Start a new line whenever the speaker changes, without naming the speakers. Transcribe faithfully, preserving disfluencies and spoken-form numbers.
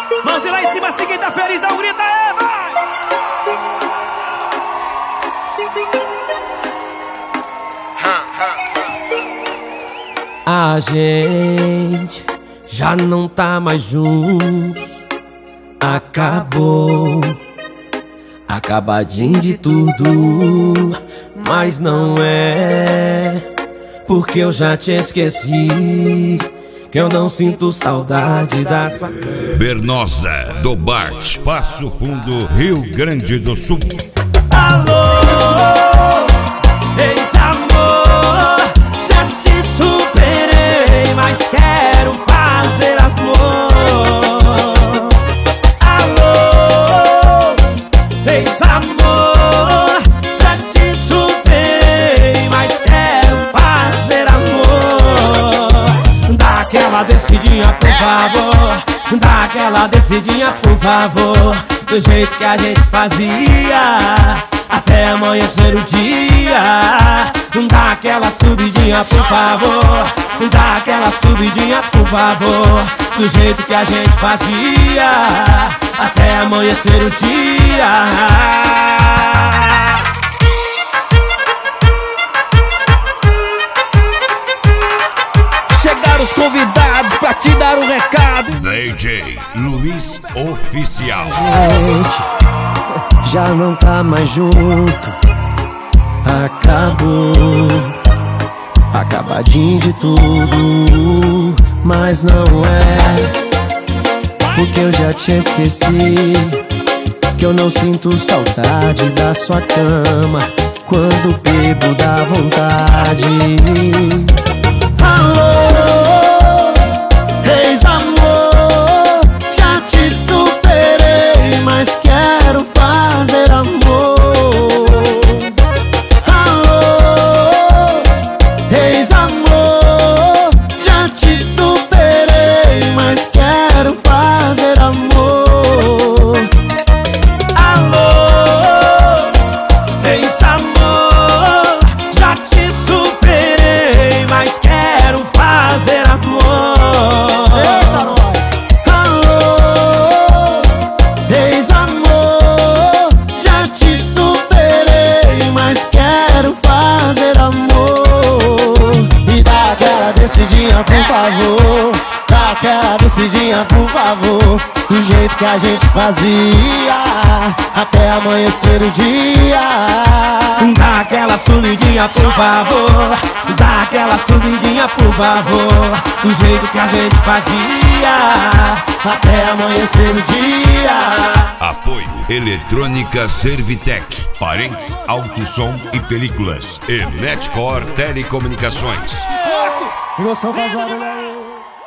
Mãozinha lá em cima, assim quem tá feliz, não grita, é, vai! A gente já não tá mais juntos. Acabou, acabadinho de tudo. Mas não é porque eu já te esqueci, que eu não sinto saudade da sua cama.
Bernosa, do Bart, Passo Fundo, Rio Grande do Sul.
Alô, ex-amor, já te superei, mas quero fazer amor. Alô, ex-amor, já te superei, mas quero fazer amor. Dá aquela descidinha, por favor. Dá aquela descidinha, por favor. Do jeito que a gente fazia, até amanhecer o dia. Dá aquela subidinha, por favor. Dá aquela subidinha, por favor. Do jeito que a gente fazia, até amanhecer o dia. Chegaram os convidados pra te dar um recado.
D J Luiz Oficial.
Gente, já não tá mais junto. Acabou, acabadinho de tudo. Mas não é porque eu já te esqueci, que eu não sinto saudade da sua cama. Quando bebo dá vontade. Alô, ex-amor, já te superei, mas quero fazer amor. Alô, ex-amor, já te superei, mas quero fazer amor.
Alô, ex-amor, já te superei, mas quero fazer amor.
Eita, nós. Alô, ex-amor, já te superei, mas quero fazer amor. E dá aquela descidinha, por favor. Dá aquela descidinha, por favor. Do jeito que a gente fazia, até amanhecer o dia.
Dá aquela subidinha, por favor. Dá aquela subidinha, por favor. Do jeito que a gente fazia,
Até amanhecer o dia.
Apoio Eletrônica Servitec, Parentes Auto Som e Películas e Netcor Telecomunicações.
Emoção faz barulho aí.